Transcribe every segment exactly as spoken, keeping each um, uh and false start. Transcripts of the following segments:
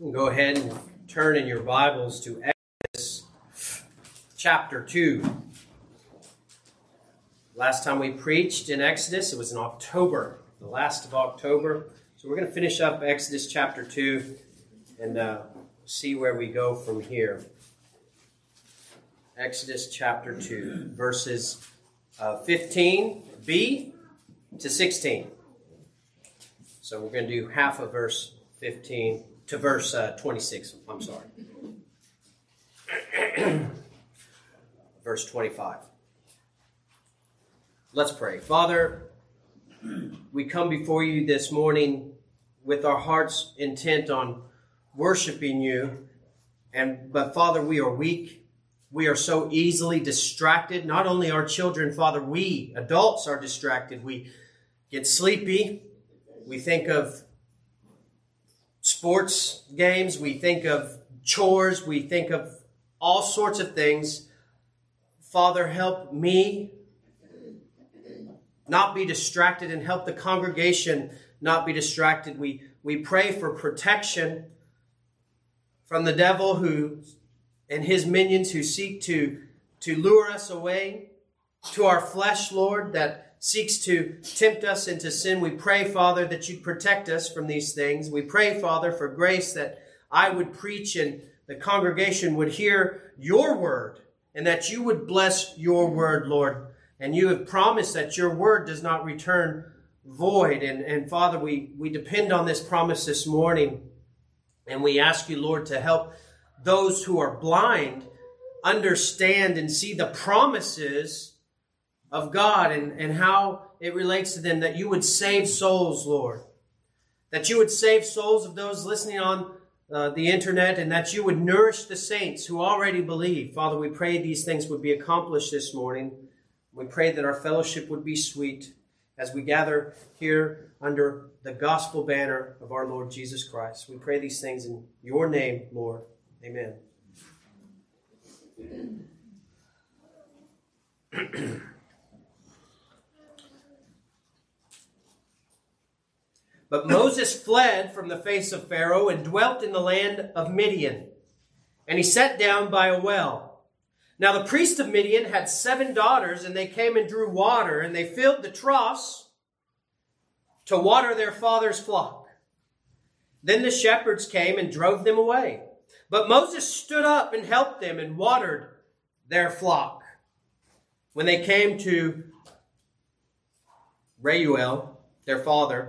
Go ahead and turn in your Bibles to Exodus chapter two. Last time we preached in Exodus, it was in October, the last of October. So we're going to finish up Exodus chapter two and uh, see where we go from here. Exodus chapter two, verses uh, fifteen b to sixteen. So we're going to do half of verse fifteen to verse uh, twenty-six. I'm sorry. Verse twenty-five. Let's pray. Father, we come before you this morning with our hearts intent on worshiping you. And but Father, we are weak. We are so easily distracted. Not only our children, Father, we adults are distracted. We get sleepy. We think of sports games. We think of chores. We think of all sorts of things. Father, help me not be distracted and help the congregation not be distracted. We, we pray for protection from the devil who and his minions who seek to, to lure us away to our flesh, Lord, that seeks to tempt us into sin. We pray, Father, that you protect us from these things. We pray, Father, for grace that I would preach and the congregation would hear your word and that you would bless your word, Lord. And you have promised that your word does not return void. And, and Father, we, we depend on this promise this morning. And we ask you, Lord, to help those who are blind understand and see the promises of God and, and how it relates to them, that you would save souls, Lord. That you would save souls of those listening on uh, the internet, and that you would nourish the saints who already believe. Father, we pray these things would be accomplished this morning. We pray that our fellowship would be sweet as we gather here under the gospel banner of our Lord Jesus Christ. We pray these things in your name, Lord. Amen. But Moses fled from the face of Pharaoh and dwelt in the land of Midian. And he sat down by a well. Now the priest of Midian had seven daughters, and they came and drew water, and they filled the troughs to water their father's flock. Then the shepherds came and drove them away. But Moses stood up and helped them and watered their flock. When they came to Reuel, their father,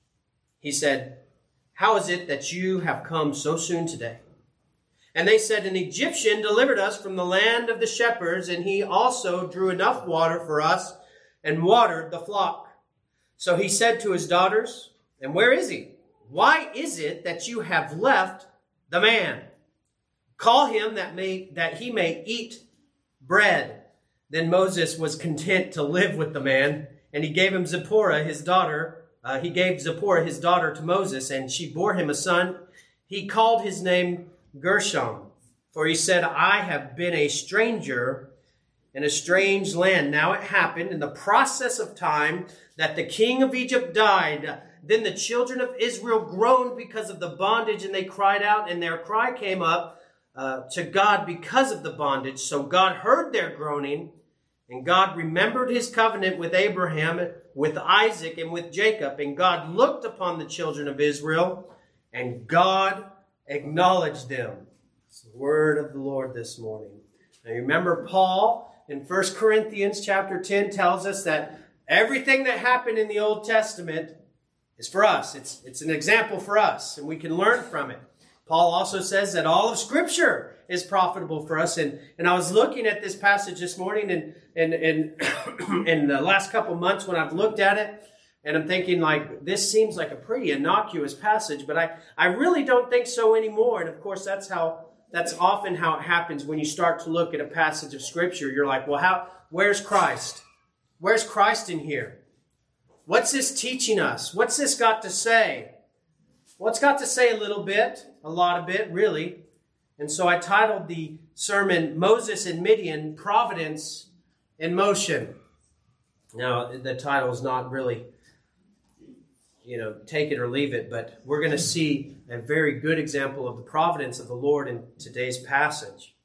he said, "How is it that you have come so soon today?" And they said, "An Egyptian delivered us from the land of the shepherds, and he also drew enough water for us and watered the flock." So he said to his daughters, "And where is he? Why is it that you have left the man? Call him that may that he may eat bread." Then Moses was content to live with the man, and he gave him Zipporah, his daughter. Uh, he gave Zipporah, his daughter, to Moses, and she bore him a son. He called his name Gershom, for he said, "I have been a stranger in a strange land." Now it happened in the process of time that the king of Egypt died. Then the children of Israel groaned because of the bondage, and they cried out, and their cry came up uh, to God because of the bondage. So God heard their groaning, and God remembered his covenant with Abraham, with Isaac, and with Jacob. And God looked upon the children of Israel, and God acknowledged them. It's the word of the Lord this morning. Now remember, Paul in First Corinthians chapter ten tells us that everything that happened in the Old Testament is for us. It's, it's an example for us, and we can learn from it. Paul also says that all of Scripture is profitable for us. And, and I was looking at this passage this morning, and and, and in the last couple months when I've looked at it, and I'm thinking, like, this seems like a pretty innocuous passage, but I, I really don't think so anymore. And of course, that's how that's often how it happens when you start to look at a passage of Scripture. You're like, well, how? Where's Christ? Where's Christ in here? What's this teaching us? What's this got to say? Well, it's got to say a little bit, a lot of it, really. And so I titled the sermon, Moses and Midian, Providence in Motion. Now, the title is not really you know, take it or leave it. But we're going to see a very good example of the providence of the Lord in today's passage.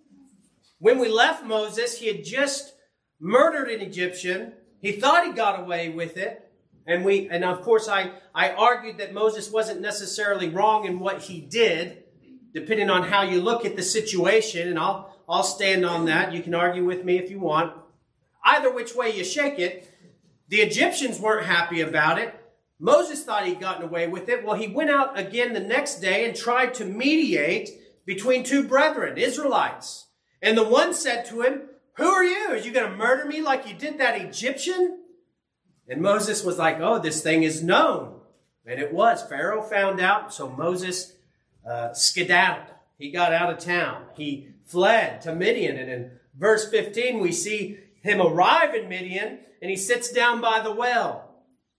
When we left Moses, he had just murdered an Egyptian. He thought he got away with it. And we, and of course, I, I argued that Moses wasn't necessarily wrong in what he did, depending on how you look at the situation. And I'll, I'll stand on that. You can argue with me if you want. Either which way you shake it, the Egyptians weren't happy about it. Moses thought he'd gotten away with it. Well, he went out again the next day and tried to mediate between two brethren, Israelites. And the one said to him, "Who are you? Are you going to murder me like you did that Egyptian?" And Moses was like, "Oh, this thing is known." And it was. Pharaoh found out, so Moses uh, skedaddled. He got out of town. He fled to Midian. And in verse fifteen, we see him arrive in Midian, and he sits down by the well.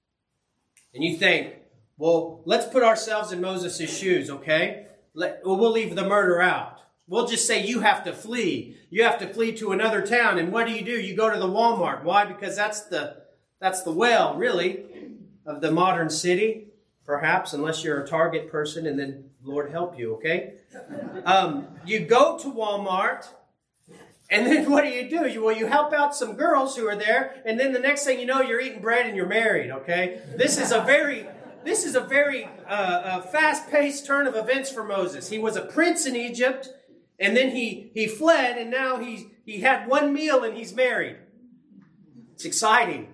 And you think, well, let's put ourselves in Moses' shoes, okay? Let, well, we'll leave the murder out. We'll just say you have to flee. You have to flee to another town. And what do you do? You go to the Walmart. Why? Because that's the that's the well, really, of the modern city, perhaps, unless you're a Target person, and then Lord help you, okay? Um, you go to Walmart, and then what do you do? You, well, you help out some girls who are there, and then the next thing you know, you're eating bread and you're married, okay? This is a very... This is a very uh, uh, fast-paced turn of events for Moses. He was a prince in Egypt, and then he, he fled, and now he, he had one meal and he's married. It's exciting.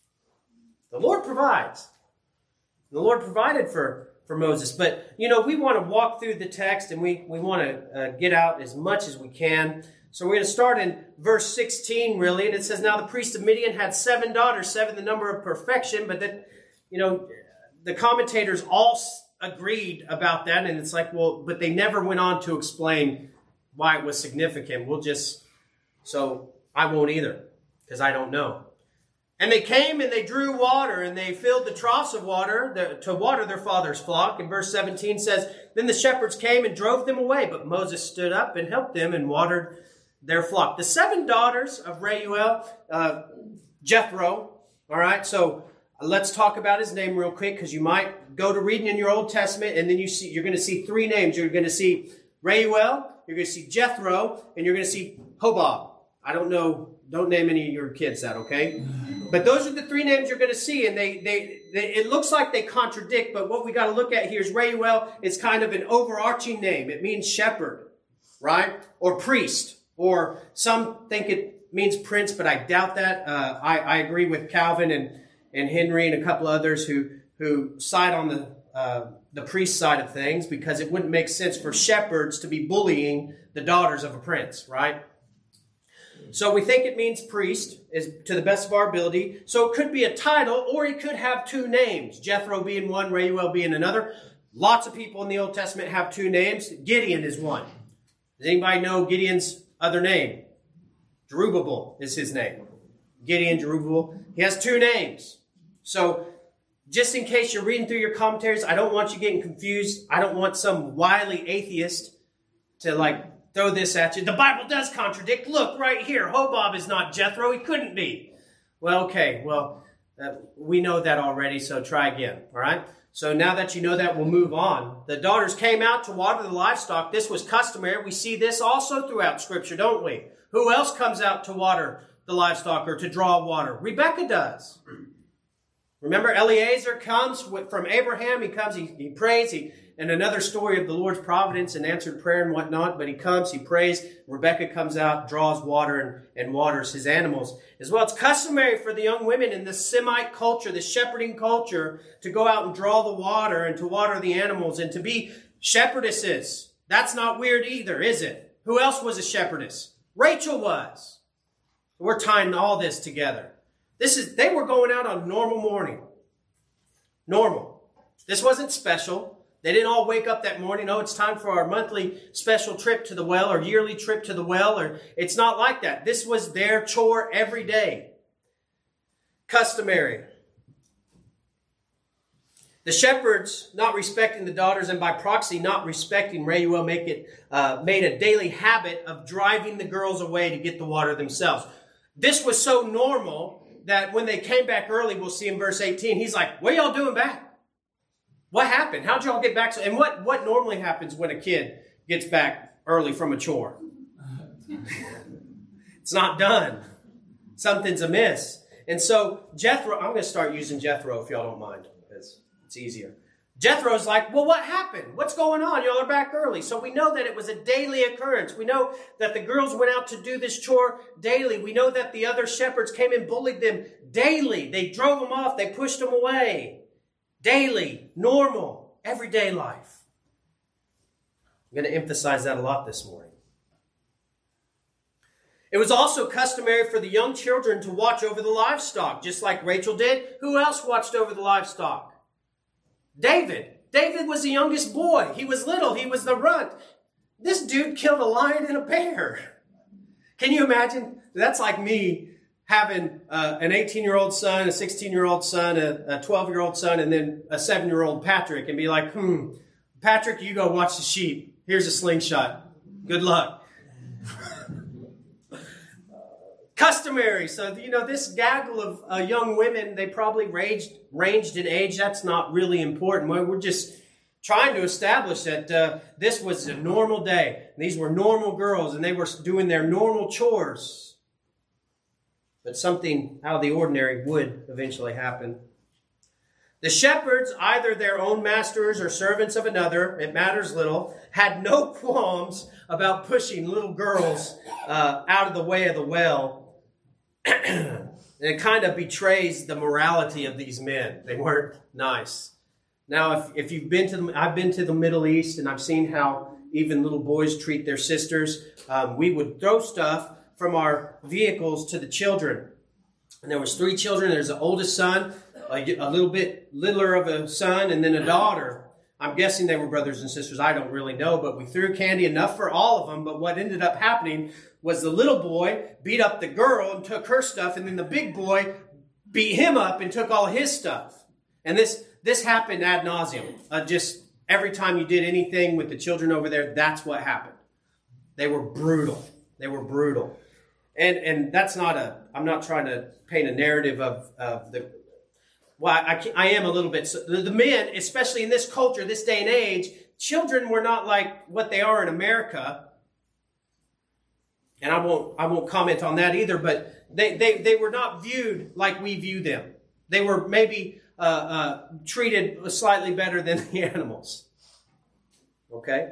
The Lord provides. The Lord provided for, for Moses. But, you know, we want to walk through the text, and we, we want to uh, get out as much as we can. So we're going to start in verse sixteen, really, and it says, "Now the priest of Midian had seven daughters, seven the number of perfection," but that, you know... The commentators all agreed about that, and it's like, well, but they never went on to explain why it was significant. We'll just, so I won't either, because I don't know. "And they came and they drew water, and they filled the troughs of water to water their father's flock." And verse seventeen says, "Then the shepherds came and drove them away, but Moses stood up and helped them and watered their flock." The seven daughters of Reuel, uh, Jethro, all right, so let's talk about his name real quick, because you might go to reading in your Old Testament, and then you see, you're going to see three names. You're going to see Reuel, you're going to see Jethro, and you're going to see Hobab. I don't know, don't name any of your kids that, okay? But those are the three names you're going to see, and they, they, they it looks like they contradict, but what we got to look at here is Reuel is kind of an overarching name. It means shepherd, right? Or priest, or some think it means prince, but I doubt that. Uh, I, I agree with Calvin and and Henry and a couple others who, who side on the uh, the priest side of things, because it wouldn't make sense for shepherds to be bullying the daughters of a prince, right? So we think it means priest, is to the best of our ability. So it could be a title, or he could have two names, Jethro being one, Reuel being another. Lots of people in the Old Testament have two names. Gideon is one. Does anybody know Gideon's other name? Jerubbaal is his name. Gideon, Jerubbaal. He has two names. So, just in case you're reading through your commentaries, I don't want you getting confused. I don't want some wily atheist to, like, throw this at you. The Bible does contradict. Look, right here, Hobab is not Jethro. He couldn't be. Well, okay, well, uh, we know that already, so try again, all right? So now that you know that, we'll move on. The daughters came out to water the livestock. This was customary. We see this also throughout Scripture, don't we? Who else comes out to water the livestock or to draw water? Rebekah does. Remember, Eliezer comes from Abraham. He comes, he, he prays, he, and another story of the Lord's providence and answered prayer and whatnot. But he comes, he prays. Rebekah comes out, draws water, and, and waters his animals as well. It's customary for the young women in the Semite culture, the shepherding culture, to go out and draw the water and to water the animals and to be shepherdesses. That's not weird either, is it? Who else was a shepherdess? Rachel was. We're tying all this together. This is, they were going out on a normal morning. Normal. This wasn't special. They didn't all wake up that morning, oh, it's time for our monthly special trip to the well or yearly trip to the well. Or it's not like that. This was their chore every day. Customary. The shepherds, not respecting the daughters and by proxy not respecting Reuel, make it uh, made a daily habit of driving the girls away to get the water themselves. This was so normal that when they came back early, we'll see in verse eighteen, he's like, what are y'all doing back? What happened? How'd y'all get back? And what, what normally happens when a kid gets back early from a chore? It's not done. Something's amiss. And so Jethro, I'm going to start using Jethro if y'all don't mind, because it's easier. Jethro's like, well, what happened? What's going on? Y'all are back early. So we know that it was a daily occurrence. We know that the girls went out to do this chore daily. We know that the other shepherds came and bullied them daily. They drove them off. They pushed them away. Daily, normal, everyday life. I'm going to emphasize that a lot this morning. It was also customary for the young children to watch over the livestock, just like Rachel did. Who else watched over the livestock? David. David was the youngest boy. He was little. He was the runt. This dude killed a lion and a bear. Can you imagine? That's like me having uh, an eighteen-year-old son, a sixteen-year-old son, a twelve-year-old son, and then a seven-year-old Patrick, and be like, hmm, Patrick, you go watch the sheep. Here's a slingshot. Good luck. Customary. So, you know, this gaggle of uh, young women, they probably ranged, ranged in age. That's not really important. We're just trying to establish that uh, this was a normal day. These were normal girls, and they were doing their normal chores. But something out of the ordinary would eventually happen. The shepherds, either their own masters or servants of another, it matters little, had no qualms about pushing little girls uh, out of the way of the well. And it kind of betrays the morality of these men. They weren't nice. Now, if, if you've been to the, I've been to the Middle East, and I've seen how even little boys treat their sisters. Um, we would throw stuff from our vehicles to the children. And there was three children. There's the oldest son, a, a little bit littler of a son, and then a daughter. I'm guessing they were brothers and sisters. I don't really know, but we threw candy enough for all of them. But what ended up happening was the little boy beat up the girl and took her stuff, and then the big boy beat him up and took all his stuff. And this this happened ad nauseum. Uh, just every time you did anything with the children over there, that's what happened. They were brutal. They were brutal. And and that's not a, I'm not trying to paint a narrative of, of the, well, I, I am a little bit, the, the men, especially in this culture, this day and age, children were not like what they are in America. And I won't I won't comment on that either, but they, they, they were not viewed like we view them. They were maybe uh, uh, treated slightly better than the animals. Okay?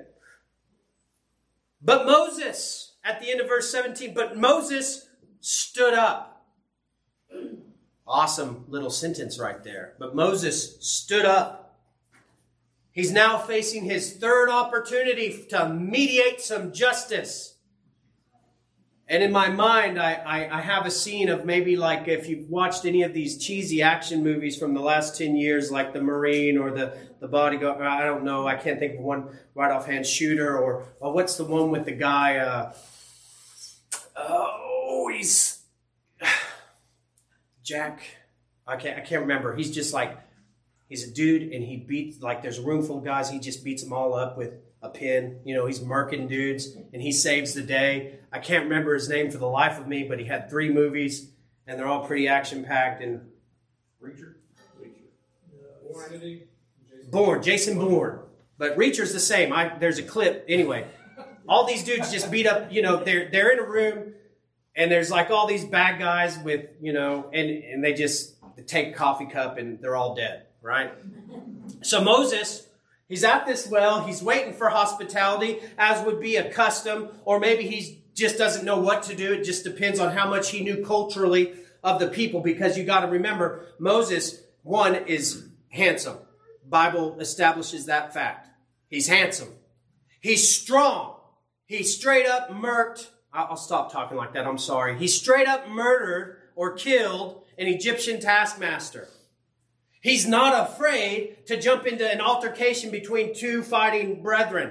But Moses, at the end of verse seventeen, but Moses stood up. Awesome little sentence right there. But Moses stood up. He's now facing his third opportunity to mediate some justice. And in my mind, I, I, I have a scene of maybe like if you've watched any of these cheesy action movies from the last ten years, like The Marine or The, the Bodyguard. I don't know. I can't think of one right offhand. Shooter or, or what's the one with the guy? Uh, oh, he's Jack. I can't, I can't remember. He's just like, he's a dude and he beats, like there's a room full of guys. He just beats them all up with a pin. You know, he's murking dudes and he saves the day. I can't remember his name for the life of me, but he had three movies and they're all pretty action-packed. And Reacher? Reacher. Bourne. Bourne, Jason Bourne. But Reacher's the same. I, there's a clip. Anyway, all these dudes just beat up, you know, they're, they're in a room and there's like all these bad guys with, you know, and, and they just take a coffee cup and they're all dead, right? So Moses, he's at this well. He's waiting for hospitality, as would be a custom, or maybe he just doesn't know what to do. It just depends on how much he knew culturally of the people, because you got to remember, Moses, one, is handsome. Bible establishes that fact. He's handsome. He's strong. He straight up murked. I'll stop talking like that. I'm sorry. He straight up murdered or killed an Egyptian taskmaster. He's not afraid to jump into an altercation between two fighting brethren.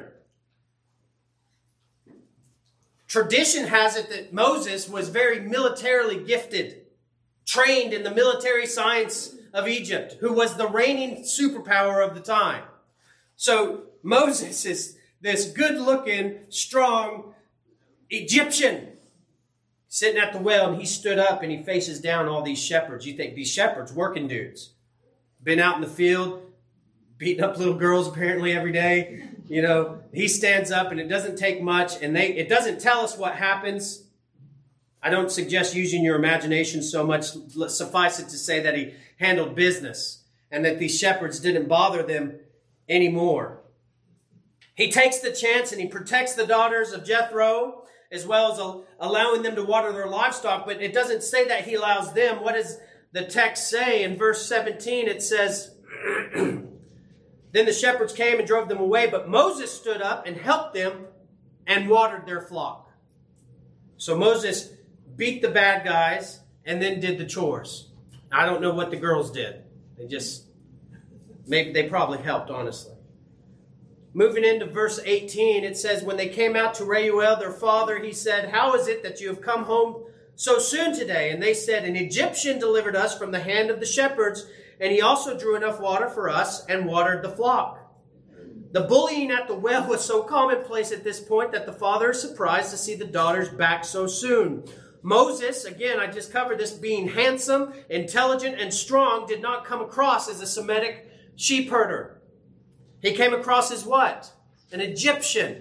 Tradition has it that Moses was very militarily gifted, trained in the military science of Egypt, who was the reigning superpower of the time. So Moses is this good-looking, strong Egyptian sitting at the well, and he stood up and he faces down all these shepherds. You think these shepherds, working dudes, been out in the field, beating up little girls apparently every day. You know, he stands up and it doesn't take much, and they it doesn't tell us what happens. I don't suggest using your imagination so much. Suffice it to say that he handled business and that these shepherds didn't bother them anymore. He takes the chance and he protects the daughters of Jethro, as well as allowing them to water their livestock. But it doesn't say that he allows them. What does the text say? In verse seventeen, it says, Then the shepherds came and drove them away, but Moses stood up and helped them and watered their flock. So Moses beat the bad guys and then did the chores. I don't know what the girls did. They just, maybe they probably helped, honestly. Moving into verse eighteen, it says, When they came out to Reuel, their father, he said, How is it that you have come home so soon today? And they said, An Egyptian delivered us from the hand of the shepherds, and he also drew enough water for us and watered the flock. The bullying at the well was so commonplace at this point that the father is surprised to see the daughters back so soon. Moses, again, I just covered this, being handsome, intelligent, and strong, did not come across as a Semitic sheep herder. He came across as what? An Egyptian.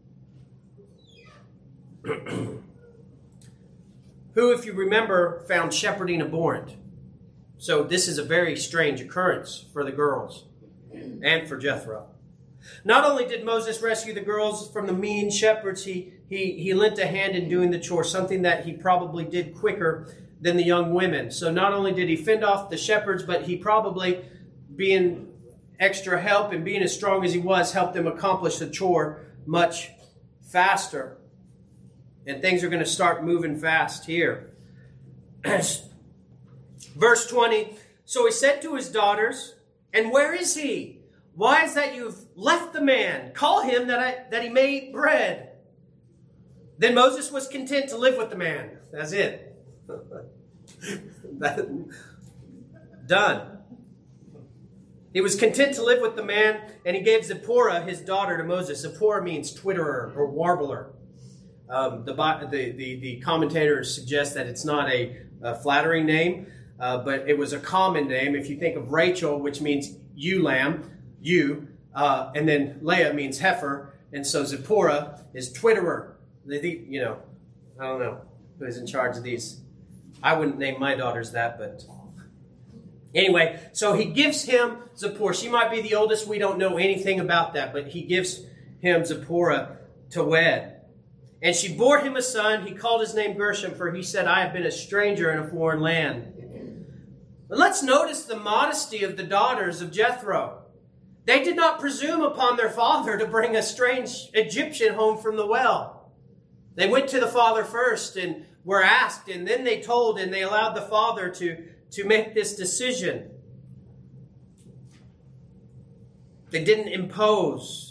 Who, if you remember, found shepherding abhorrent. So this is a very strange occurrence for the girls and for Jethro. Not only did Moses rescue the girls from the mean shepherds, he, he, he lent a hand in doing the chore, something that he probably did quicker than the young women. So not only did he fend off the shepherds, but he probably, being extra help and being as strong as he was, helped them accomplish the chore much faster. And things are going to start moving fast here. Verse twenty, So he said to his daughters, And where is he? Why is that you've left the man? Call him that I that he may eat bread. Then Moses was content to live with the man. That's it. that, done. He was content to live with the man, and he gave Zipporah, his daughter, to Moses. Zipporah means twitterer or warbler. Um, the, the, the, the commentators suggest that it's not a, a flattering name, uh, but it was a common name. If you think of Rachel, which means ewe lamb, ewe, uh, and then Leah means heifer, and so Zipporah is twitterer. They, you know, I don't know who's in charge of these. I wouldn't name my daughters that, but anyway, so he gives him Zipporah. She might be the oldest. We don't know anything about that, but he gives him Zipporah to wed. And she bore him a son. He called his name Gershom, for he said, I have been a stranger in a foreign land. But let's notice the modesty of the daughters of Jethro. They did not presume upon their father to bring a strange Egyptian home from the well. They went to the father first and were asked, and then they told, and they allowed the father to, to make this decision. They didn't impose.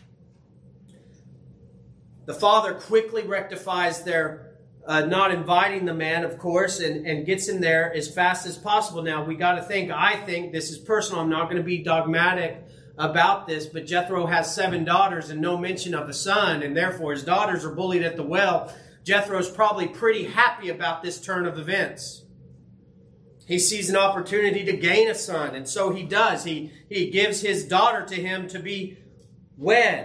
The father quickly rectifies their uh, not inviting the man, of course, and, and gets him there as fast as possible. Now, we got to think, I think, this is personal. I'm not going to be dogmatic about this, but Jethro has seven daughters and no mention of a son, and therefore his daughters are bullied at the well. Jethro's probably pretty happy about this turn of events. He sees an opportunity to gain a son, and so he does. He, he gives his daughter to him to be wed.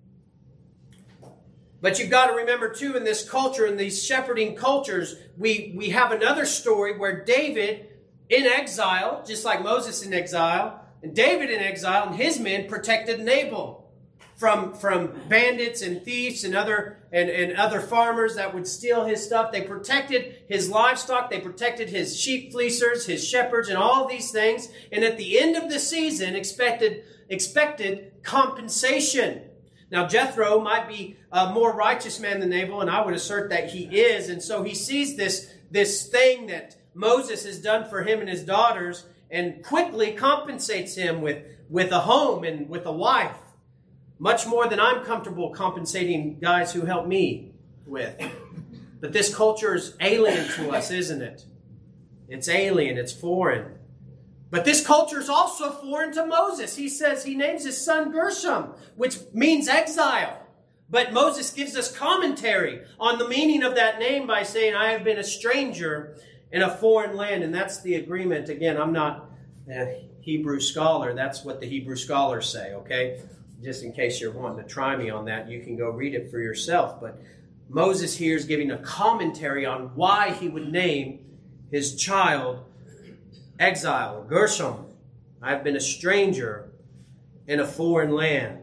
But you've got to remember, too, in this culture, in these shepherding cultures, we, we have another story where David, in exile, just like Moses in exile, and David in exile and his men protected Nabal from, from bandits and thieves and other, and, and other farmers that would steal his stuff. They protected his livestock. They protected his sheep fleecers, his shepherds, and all of these things. And at the end of the season, expected, expected compensation. Now, Jethro might be a more righteous man than Nabal, and I would assert that he is. And so he sees this, this thing that Moses has done for him and his daughters and quickly compensates him with, with a home and with a wife. Much more than I'm comfortable compensating guys who help me with. But this culture is alien to us, isn't it? It's alien. It's foreign. But this culture is also foreign to Moses. He says he names his son Gershom, which means exile. But Moses gives us commentary on the meaning of that name by saying, I have been a stranger in a foreign land. And that's the agreement. Again, I'm not a Hebrew scholar. That's what the Hebrew scholars say, okay? Just in case you're wanting to try me on that, you can go read it for yourself. But Moses here is giving a commentary on why he would name his child Exile, or Gershom. I've been a stranger in a foreign land.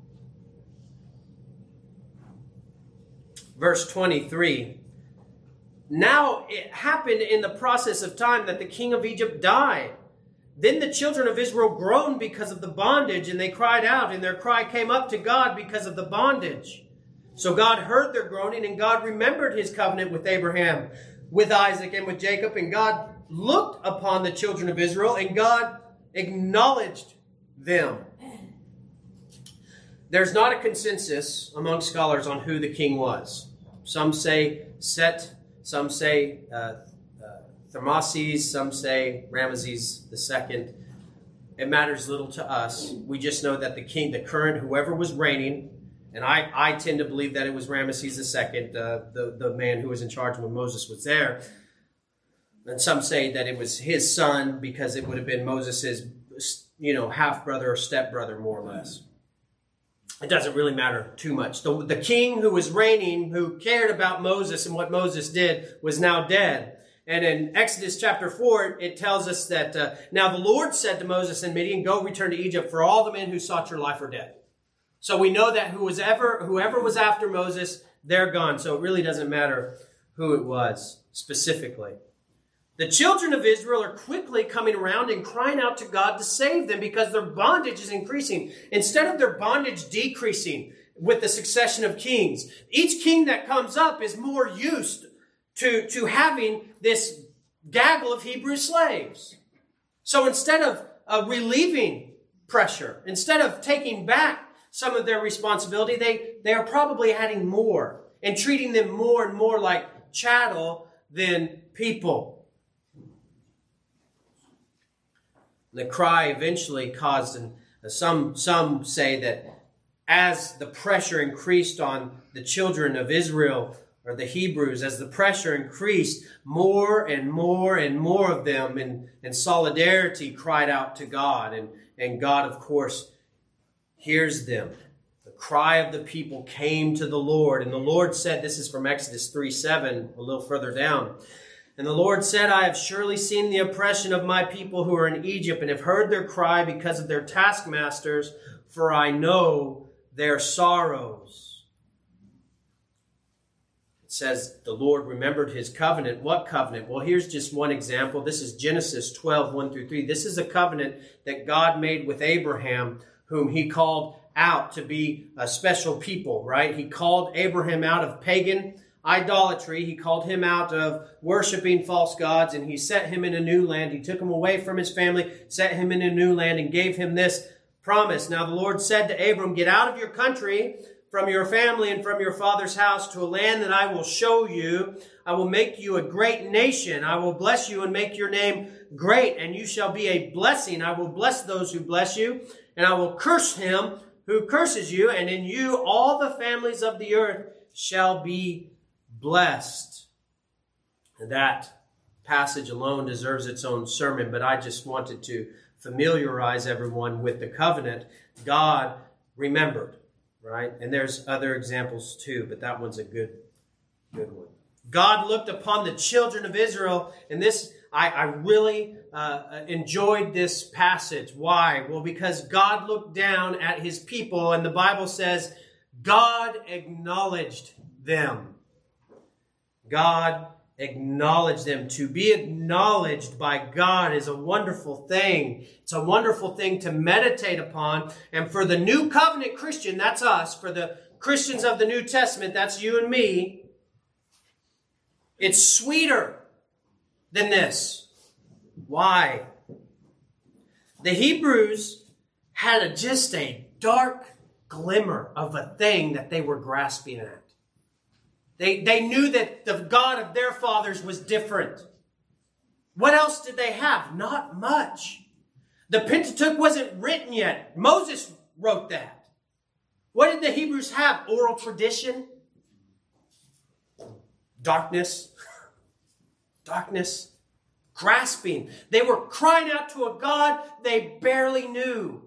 Verse twenty-three. Now it happened in the process of time that the king of Egypt died. Then the children of Israel groaned because of the bondage, and they cried out, and their cry came up to God because of the bondage. So God heard their groaning, and God remembered his covenant with Abraham, with Isaac, and with Jacob. And God looked upon the children of Israel, and God acknowledged them. There's not a consensus among scholars on who the king was. Some say Set, some say uh, uh, Thutmose, some say Ramesses the second. It matters little to us. We just know that the king, the current, whoever was reigning, and I, I tend to believe that it was Ramesses the second, uh, the, the man who was in charge when Moses was there. And some say that it was his son because it would have been Moses' you know, half-brother or step-brother, more or less. It doesn't really matter too much. The, the king who was reigning, who cared about Moses and what Moses did, was now dead. And in Exodus chapter four, it tells us that, uh, now the Lord said to Moses and Midian, go return to Egypt, for all the men who sought your life are dead. So we know that who was ever, whoever was after Moses, they're gone. So it really doesn't matter who it was specifically. The children of Israel are quickly coming around and crying out to God to save them because their bondage is increasing. Instead of their bondage decreasing with the succession of kings, each king that comes up is more used to, to having this gaggle of Hebrew slaves. So instead of uh, relieving pressure, instead of taking back some of their responsibility, they, they are probably adding more and treating them more and more like chattel than people. The cry eventually caused, and some, some say that as the pressure increased on the children of Israel, or the Hebrews, as the pressure increased, more and more and more of them in, in solidarity cried out to God. And, and God, of course, hears them. The cry of the people came to the Lord. And the Lord said, this is from Exodus three seven, a little further down. And the Lord said, I have surely seen the oppression of my people who are in Egypt, and have heard their cry because of their taskmasters, for I know their sorrows. It says the Lord remembered his covenant. What covenant? Well, here's just one example. This is Genesis twelve, one through three. This is a covenant that God made with Abraham, whom he called out to be a special people, right? He called Abraham out of pagan idolatry. He called him out of worshiping false gods, and he set him in a new land. He took him away from his family, set him in a new land, and gave him this promise. Now the Lord said to Abram, get out of your country, from your family, and from your father's house, to a land that I will show you. I will make you a great nation. I will bless you and make your name great, and you shall be a blessing. I will bless those who bless you, and I will curse him who curses you, and in you all the families of the earth shall be blessed. And that passage alone deserves its own sermon, but I just wanted to familiarize everyone with the covenant God remembered, right? And there's other examples too, but that one's a good, good one. God looked upon the children of Israel, and this, I, I really uh, enjoyed this passage. Why? Well, because God looked down at his people, and the Bible says God acknowledged them. God acknowledged them. To be acknowledged by God is a wonderful thing. It's a wonderful thing to meditate upon. And for the new covenant Christian, that's us. For the Christians of the New Testament, that's you and me. It's sweeter than this. Why? The Hebrews had a, just a dark glimmer of a thing that they were grasping at. They, they knew that the God of their fathers was different. What else did they have? Not much. The Pentateuch wasn't written yet. Moses wrote that. What did the Hebrews have? Oral tradition? Darkness. Darkness. grasping. They were crying out to a God they barely knew.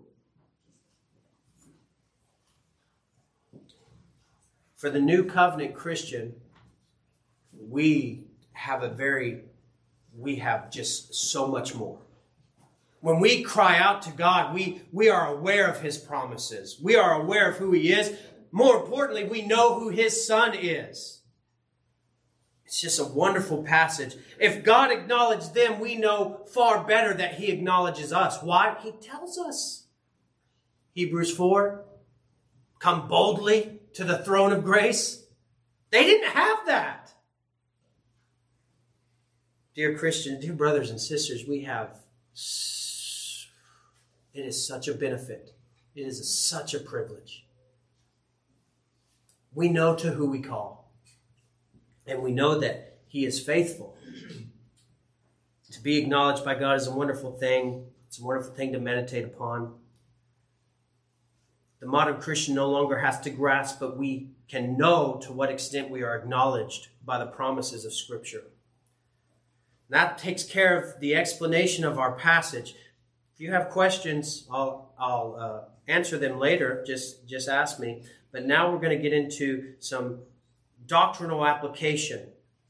For the new covenant Christian, we have a very, we have just so much more. When we cry out to God, we, we are aware of His promises. We are aware of who He is. More importantly, we know who His Son is. It's just a wonderful passage. If God acknowledged them, we know far better that He acknowledges us. Why? He tells us. Hebrews four, come boldly to the throne of grace. They didn't have that. Dear Christians, dear brothers and sisters, we have, it is such a benefit. It is such a privilege. We know to who we call. And we know that He is faithful. To be acknowledged by God is a wonderful thing. It's a wonderful thing to meditate upon. The modern Christian no longer has to grasp, but we can know to what extent we are acknowledged by the promises of Scripture. That takes care of the explanation of our passage. If you have questions, I'll, I'll uh, answer them later. Just, just ask me. But now we're going to get into some doctrinal application.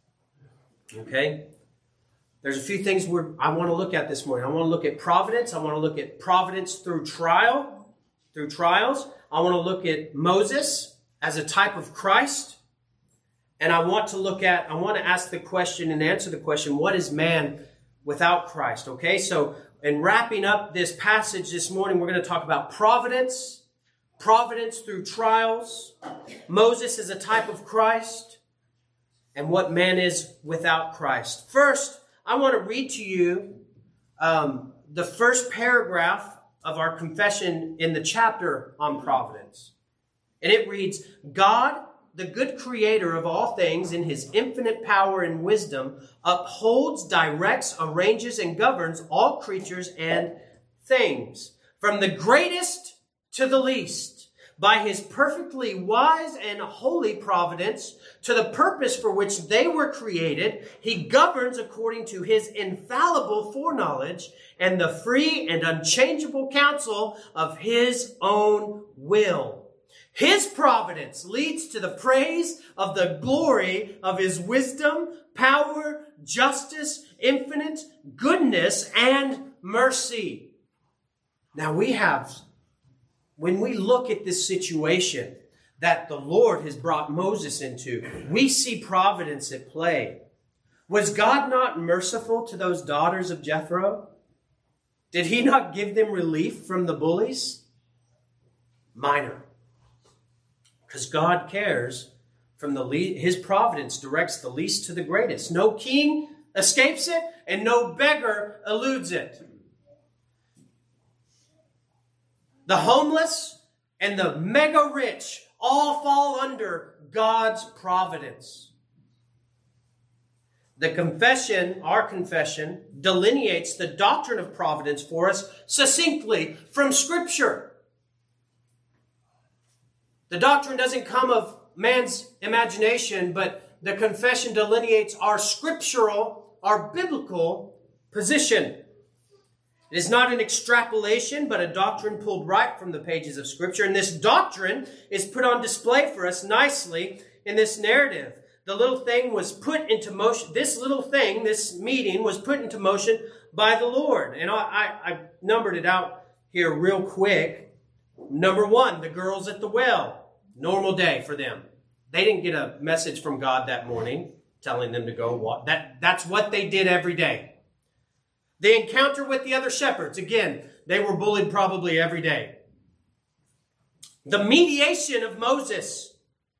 Okay? There's a few things we're, I want to look at this morning. I want to look at providence. I want to look at providence through trial, through trials. I want to look at Moses as a type of Christ. And I want to look at, I want to ask the question and answer the question, what is man without Christ? Okay, so in wrapping up this passage this morning, we're going to talk about providence, providence through trials, Moses is a type of Christ, and what man is without Christ. First, I want to read to you um, the first paragraph of our confession in the chapter on providence. And it reads, God, the good creator of all things, in His infinite power and wisdom, upholds, directs, arranges, and governs all creatures and things, from the greatest to the least, by His perfectly wise and holy providence, to the purpose for which they were created. He governs according to His infallible foreknowledge and the free and unchangeable counsel of His own will. His providence leads to the praise of the glory of His wisdom, power, justice, infinite goodness, and mercy. Now we have, when we look at this situation that the Lord has brought Moses into, we see providence at play. Was God not merciful to those daughters of Jethro? Did He not give them relief from the bullies? Minor. Because God cares from the least, His providence directs the least to the greatest. No king escapes it, and no beggar eludes it. The homeless and the mega rich all fall under God's providence. The confession, our confession, delineates the doctrine of providence for us succinctly from Scripture. The doctrine doesn't come of man's imagination, but the confession delineates our scriptural, our biblical position. It is not an extrapolation, but a doctrine pulled right from the pages of Scripture. And this doctrine is put on display for us nicely in this narrative. The little thing was put into motion. This little thing, this meeting, was put into motion by the Lord. And I, I, I numbered it out here real quick. Number one, the girls at the well. Normal day for them. They didn't get a message from God that morning telling them to go walk. That, that's what they did every day. The encounter with the other shepherds. Again, they were bullied probably every day. The mediation of Moses.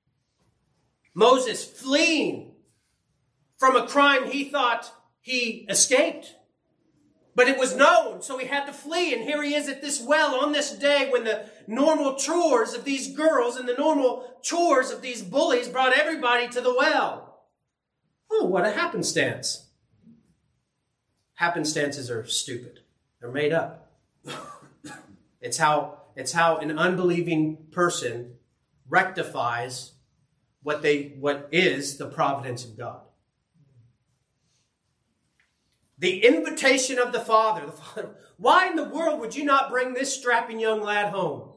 Moses fleeing from a crime he thought he escaped. But it was known, so he had to flee. And here he is at this well on this day when the normal chores of these girls and the normal chores of these bullies brought everybody to the well. Oh, what a happenstance. Happenstances are stupid. They're made up. It's how, it's how an unbelieving person rectifies what they, what is the providence of God. The invitation of the Father. The Father. Why in the world would you not bring this strapping young lad home?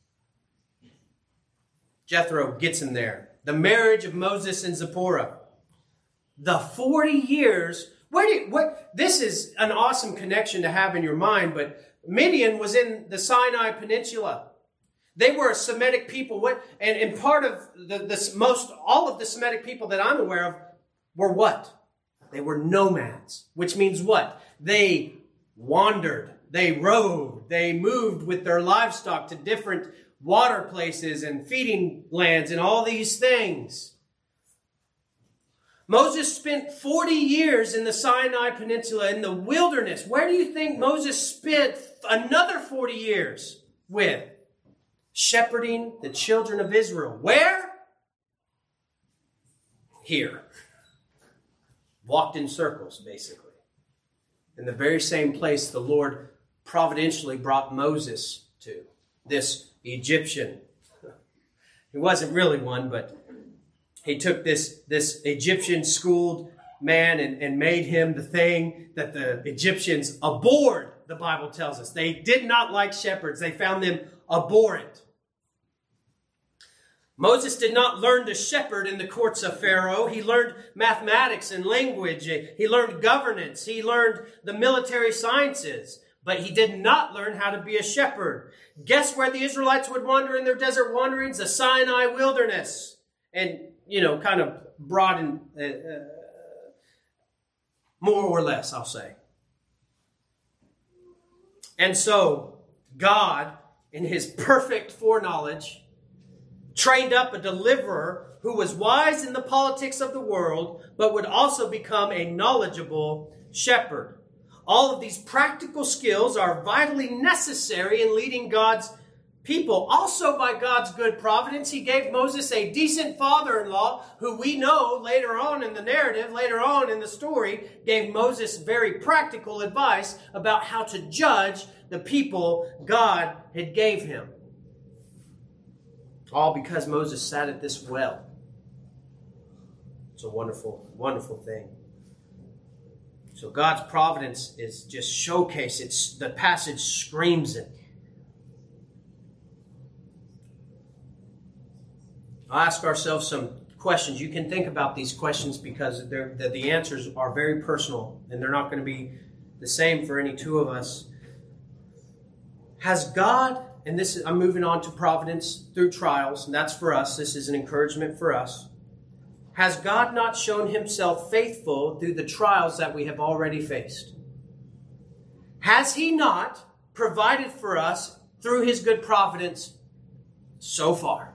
Jethro gets him there. The marriage of Moses and Zipporah. The forty years. Where do you, what? This is an awesome connection to have in your mind, but Midian was in the Sinai Peninsula. They were a Semitic people. What? And, and part of the, the most, all of the Semitic people that I'm aware of were what? They were nomads, which means what? They wandered, they roved, they moved with their livestock to different water places and feeding lands and all these things. Moses spent forty years in the Sinai Peninsula in the wilderness. Where do you think Moses spent another forty years with? Shepherding the children of Israel. Where? Here. Walked in circles, basically. In the very same place the Lord providentially brought Moses to. This Egyptian. He wasn't really one, but he took this, this Egyptian schooled man and, and made him the thing that the Egyptians abhorred, the Bible tells us. They did not like shepherds. They found them abhorrent. Moses did not learn to shepherd in the courts of Pharaoh. He learned mathematics and language. He learned governance. He learned the military sciences. But he did not learn how to be a shepherd. Guess where the Israelites would wander in their desert wanderings? The Sinai wilderness. And, you know, kind of broad and uh, uh, more or less, I'll say. And so, God, in his perfect foreknowledge, trained up a deliverer who was wise in the politics of the world, but would also become a knowledgeable shepherd. All of these practical skills are vitally necessary in leading God's people. Also, by God's good providence, he gave Moses a decent father-in-law who we know later on in the narrative, later on in the story, gave Moses very practical advice about how to judge the people God had gave him. All because Moses sat at this well. It's a wonderful, wonderful thing. So God's providence is just showcased. It's, the passage screams it. I'll ask ourselves some questions. You can think about these questions because they're, the, the answers are very personal and they're not going to be the same for any two of us. Has God, and this is, I'm moving on to providence through trials, and that's for us. This is an encouragement for us. Has God not shown himself faithful through the trials that we have already faced? Has he not provided for us through his good providence so far?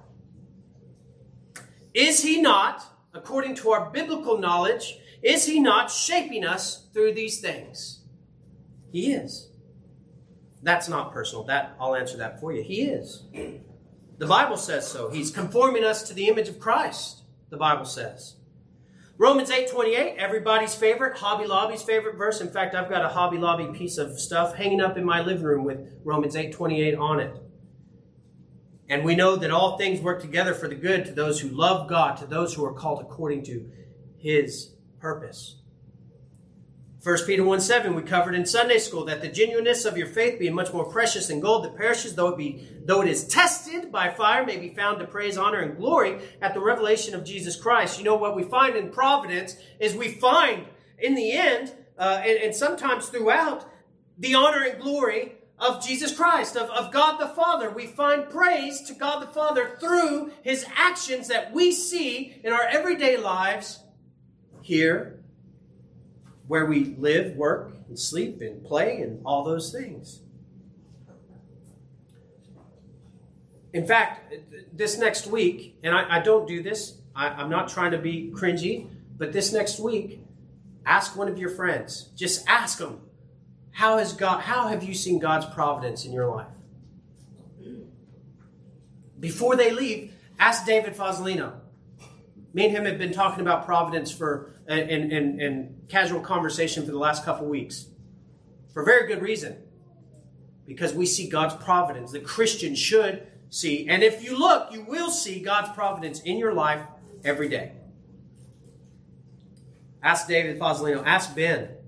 Is he not, according to our biblical knowledge, is he not shaping us through these things? He is. That's not personal. That I'll answer that for you. He is. The Bible says so. He's conforming us to the image of Christ, the Bible says. Romans eight twenty-eight, everybody's favorite, Hobby Lobby's favorite verse. In fact, I've got a Hobby Lobby piece of stuff hanging up in my living room with Romans eight twenty-eight on it. And we know that all things work together for the good to those who love God, to those who are called according to his purpose. First Peter one seven, we covered in Sunday school that the genuineness of your faith being much more precious than gold that perishes, though it be, though it is tested by fire, may be found to praise, honor, and glory at the revelation of Jesus Christ. You know what we find in providence is we find in the end, uh, and, and sometimes throughout, the honor and glory of Jesus Christ, of, of God the Father. We find praise to God the Father through his actions that we see in our everyday lives here, where we live, work, and sleep, and play, and all those things. In fact, this next week, and I, I don't do this, I, I'm not trying to be cringy, but this next week, ask one of your friends. Just ask them, how has God, how have you seen God's providence in your life? Before they leave, ask David Fazolino. Me and him have been talking about providence for and, and, and casual conversation for the last couple weeks. For a very good reason. Because we see God's providence. The Christian should see. And if you look, you will see God's providence in your life every day. Ask David Fazolino. Ask Ben.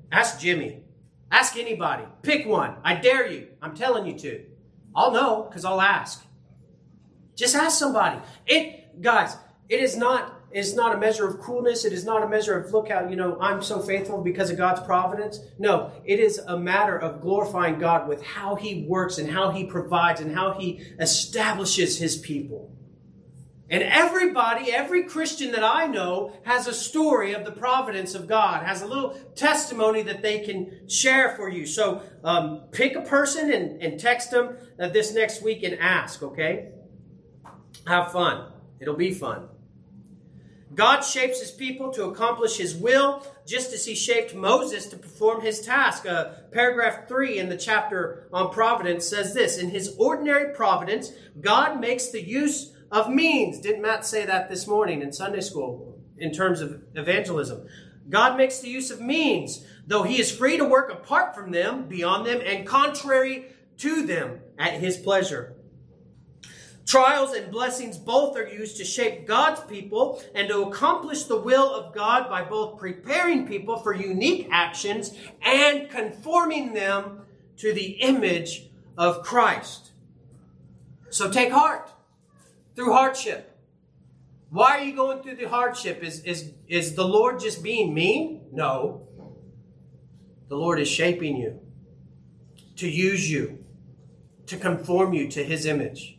Ask Jimmy. Ask anybody. Pick one. I dare you. I'm telling you to. I'll know because I'll ask. Just ask somebody. It, guys, it is not, it's not a measure of coolness. It is not a measure of, look how, you know, I'm so faithful because of God's providence. No, it is a matter of glorifying God with how he works and how he provides and how he establishes his people. And everybody, every Christian that I know has a story of the providence of God, has a little testimony that they can share for you. So um, pick a person and, and text them uh, this next week and ask, okay? Have fun. It'll be fun. God shapes his people to accomplish his will, just as he shaped Moses to perform his task. Uh, paragraph three in the chapter on providence says this: in his ordinary providence, God makes the use of means. Didn't Matt say that this morning in Sunday school in terms of evangelism? God makes the use of means, though he is free to work apart from them, beyond them, and contrary to them at his pleasure. Trials and blessings both are used to shape God's people and to accomplish the will of God by both preparing people for unique actions and conforming them to the image of Christ. So take heart through hardship. Why are you going through the hardship? Is, is, is the Lord just being mean? No. The Lord is shaping you to use you, to conform you to his image.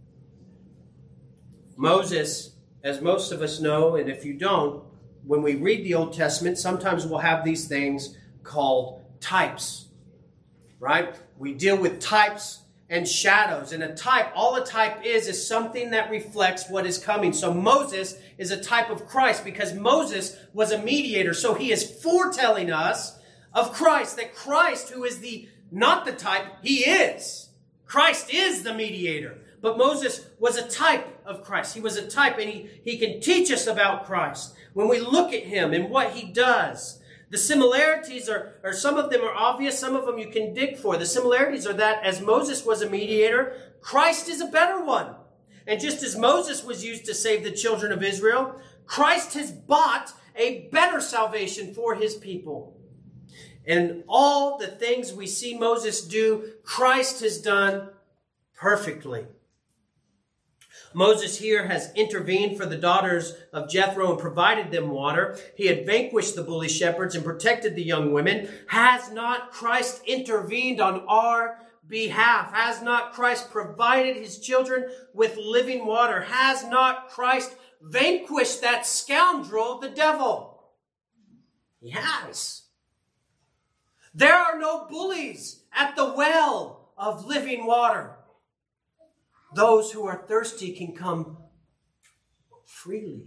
Moses, as most of us know, and if you don't, when we read the Old Testament, sometimes we'll have these things called types, right? We deal with types and shadows. And a type, all a type is, is something that reflects what is coming. So Moses is a type of Christ because Moses was a mediator. So he is foretelling us of Christ, that Christ, who is the, not the type, he is. Christ is the mediator. But Moses was a type of Christ. He was a type, and he, he can teach us about Christ. When we look at him and what he does, the similarities are, are, some of them are obvious, some of them you can dig for. The similarities are that as Moses was a mediator, Christ is a better one. And just as Moses was used to save the children of Israel, Christ has bought a better salvation for his people. And all the things we see Moses do, Christ has done perfectly. Moses here has intervened for the daughters of Jethro and provided them water. He had vanquished the bully shepherds and protected the young women. Has not Christ intervened on our behalf? Has not Christ provided his children with living water? Has not Christ vanquished that scoundrel, the devil? He has. There are no bullies at the well of living water. Those who are thirsty can come freely.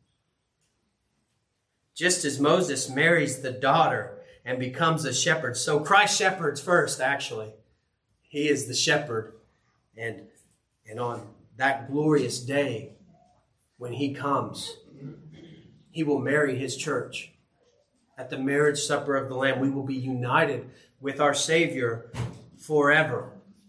Just as Moses marries the daughter and becomes a shepherd, so Christ shepherds first, actually. He is the shepherd. And, and on that glorious day, when he comes, he will marry his church. At the marriage supper of the Lamb, we will be united with our Savior forever.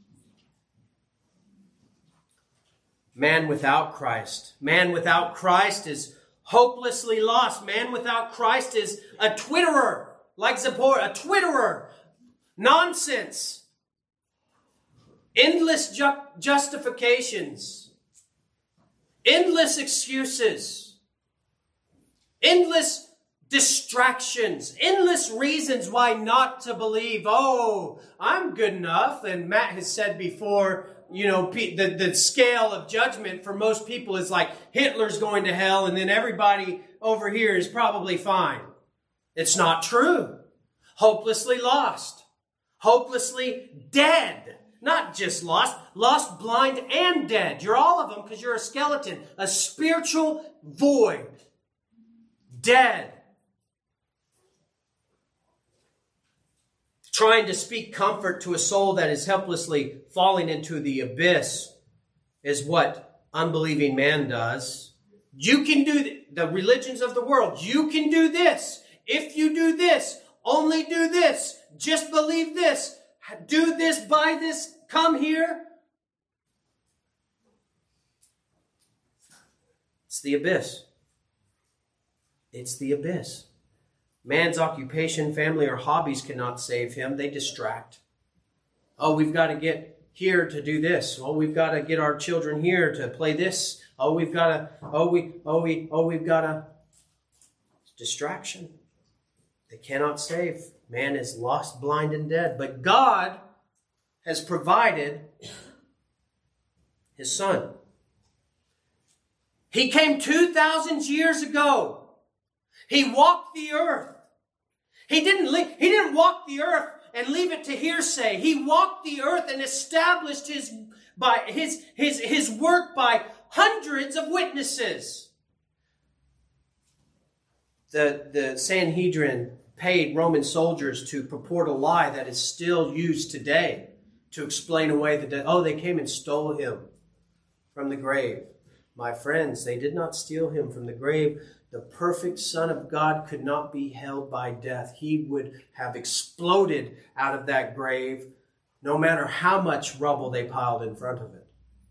Man without Christ. Man without Christ is hopelessly lost. Man without Christ is a twitterer, like Zipporah, a twitterer. Nonsense. Endless ju- justifications. Endless excuses. Endless distractions. Endless reasons why not to believe. Oh, I'm good enough. And Matt has said before, you know, the, the scale of judgment for most people is like Hitler's going to hell and then everybody over here is probably fine. It's not true. Hopelessly lost. Hopelessly dead. Not just lost. Lost, blind, and dead. You're all of them because you're a skeleton. A spiritual void. Dead. Trying to speak comfort to a soul that is helplessly falling into the abyss is what unbelieving man does. You can do th- the religions of the world. You can do this. If you do this, only do this. Just believe this. Do this, buy this, come here. It's the abyss. It's the abyss. Man's occupation, family, or hobbies cannot save him. They distract. Oh, we've got to get here to do this. Oh, we've got to get our children here to play this. Oh, we've got to, oh, we, oh, we, oh, we've got to. Distraction. They cannot save. Man is lost, blind, and dead. But God has provided His Son. He came two thousand years ago. He walked the earth. He didn't, leave, he didn't walk the earth and leave it to hearsay. He walked the earth and established his, by his, his, his work by hundreds of witnesses. The, the Sanhedrin paid Roman soldiers to purport a lie that is still used today to explain away the death. Oh, they came and stole him from the grave. My friends, they did not steal him from the grave. The perfect Son of God could not be held by death. He would have exploded out of that grave no matter how much rubble they piled in front of it.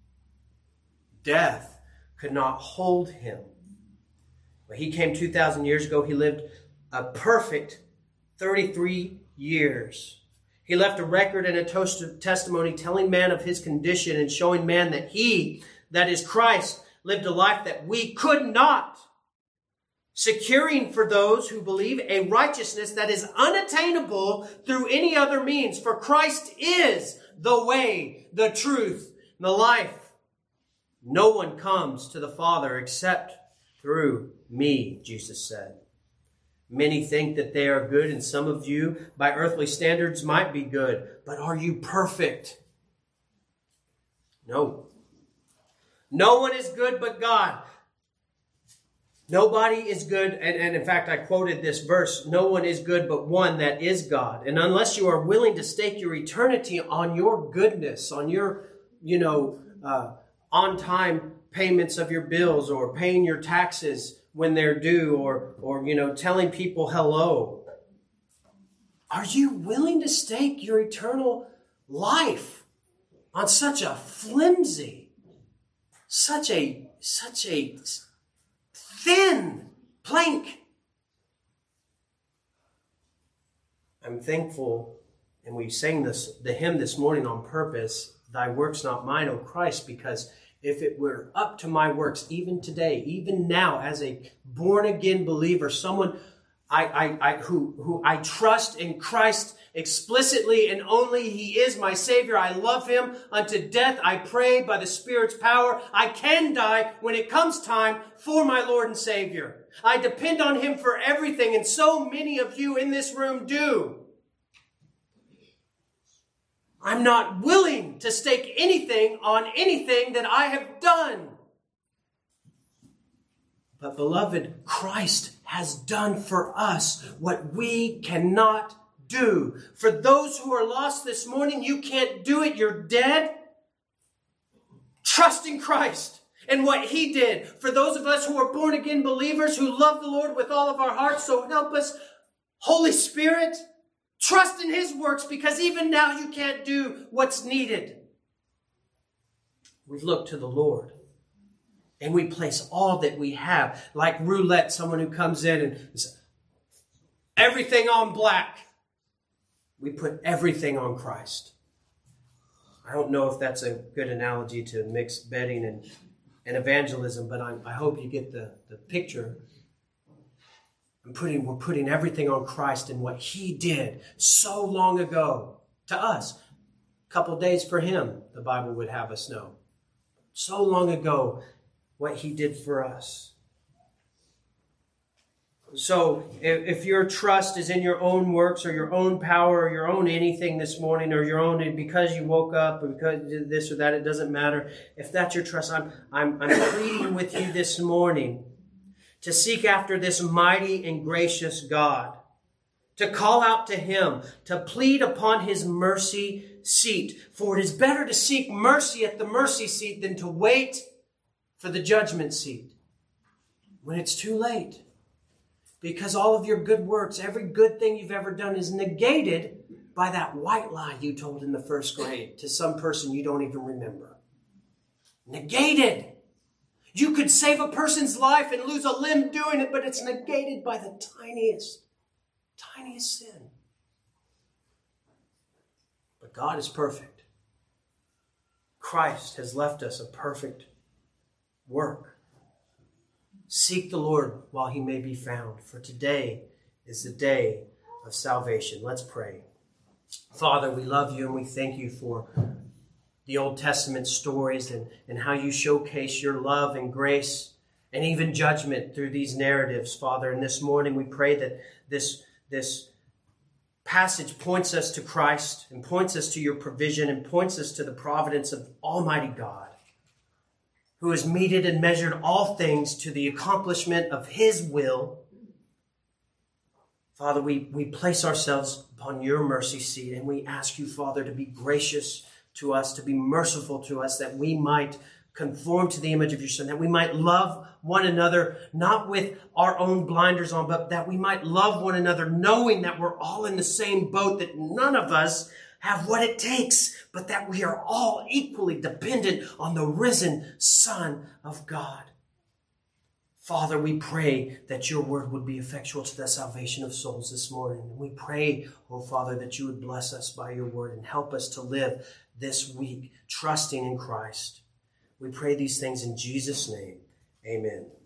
Death could not hold him. But he came two thousand years ago. He lived a perfect thirty-three years. He left a record and a toast of testimony telling man of his condition and showing man that he, that is Christ, lived a life that we could not, securing for those who believe a righteousness that is unattainable through any other means. For Christ is the way, the truth, and the life. No one comes to the Father except through me, Jesus said. Many think that they are good, and some of you, by earthly standards, might be good. But are you perfect? No. No one is good but God. Nobody is good, and, and in fact, I quoted this verse, no one is good but one, that is God. And unless you are willing to stake your eternity on your goodness, on your, you know, uh, on-time payments of your bills, or paying your taxes when they're due, or, or, you know, telling people hello, are you willing to stake your eternal life on such a flimsy, such a, such a thin plank? I'm thankful, and we sang this the hymn this morning on purpose, Thy works not mine, O Christ, because if it were up to my works, even today, even now, as a born-again believer, someone I, I, I who, who I trust in Christ explicitly and only He is my Savior. I love Him unto death. I pray by the Spirit's power. I can die when it comes time for my Lord and Savior. I depend on Him for everything, and so many of you in this room do. I'm not willing to stake anything on anything that I have done. But beloved, Christ has done for us what we cannot do. For those who are lost this morning, you can't do it. You're dead. Trust in Christ and what He did. For those of us who are born again believers who love the Lord with all of our hearts, so help us, Holy Spirit, trust in His works, because even now you can't do what's needed. We look to the Lord and we place all that we have, like roulette, someone who comes in and says, everything on black. We put everything on Christ. I don't know if that's a good analogy to mix betting and, and evangelism, but I, I hope you get the, the picture. I'm putting, we're putting everything on Christ and what He did so long ago to us. A couple days for Him, the Bible would have us know. So long ago, what He did for us. So if, if your trust is in your own works or your own power or your own anything this morning, or your own because you woke up or because you did this or that, it doesn't matter. If that's your trust, I'm, I'm, I'm pleading with you this morning to seek after this mighty and gracious God, to call out to Him, to plead upon His mercy seat. For it is better to seek mercy at the mercy seat than to wait for the judgment seat when it's too late. Because all of your good works, every good thing you've ever done, is negated by that white lie you told in the first grade to some person you don't even remember. Negated. You could save a person's life and lose a limb doing it, but it's negated by the tiniest tiniest sin. But God is perfect. Christ has left us a perfect work. Seek the Lord while he may be found, for today is the day of salvation. Let's pray. Father, we love you and we thank you for the Old Testament stories and, and how you showcase your love and grace and even judgment through these narratives, Father. And this morning we pray that this, this passage points us to Christ and points us to your provision and points us to the providence of Almighty God, who has meted and measured all things to the accomplishment of his will. Father, we, we place ourselves upon your mercy seat and we ask you, Father, to be gracious to us, to be merciful to us, that we might conform to the image of your Son, that we might love one another, not with our own blinders on, but that we might love one another, knowing that we're all in the same boat, that none of us have what it takes, but that we are all equally dependent on the risen Son of God. Father, we pray that your word would be effectual to the salvation of souls this morning. And we pray, oh Father, that you would bless us by your word and help us to live this week trusting in Christ. We pray these things in Jesus' name. Amen.